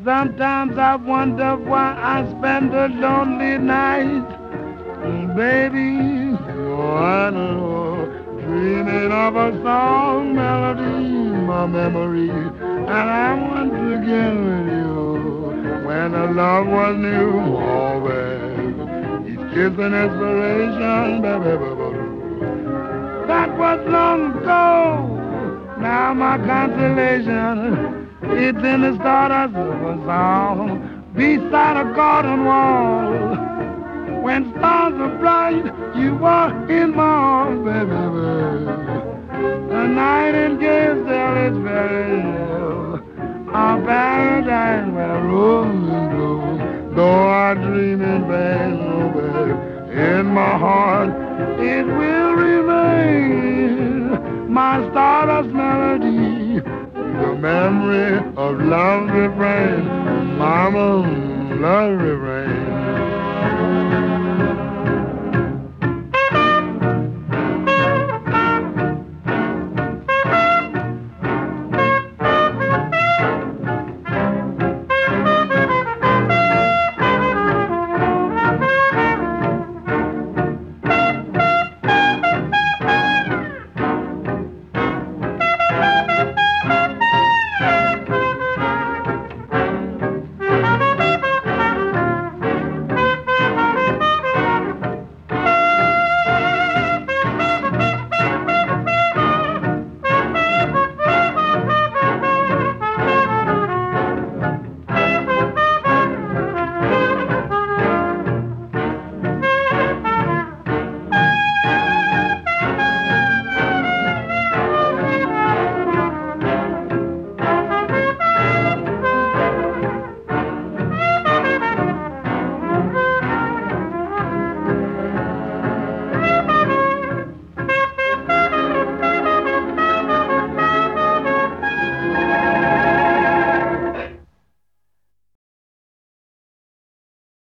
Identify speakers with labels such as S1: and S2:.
S1: Sometimes I wonder why I spend a lonely night. Baby, oh, I know, dreaming of a song melody, my memory, and I want to get with you when the love was new. Oh, baby, each kiss an inspiration, baby. That was long ago. Now my consolation, it's in the stardust of a song beside a garden wall. When stars are bright, you are in my arms, baby. The nightingale is very ill. Our paradise where roses bloom. Though I dream in vain, oh baby, in my heart it will remain. My stardust melody, the memory of love refrain. Mama, love refrain.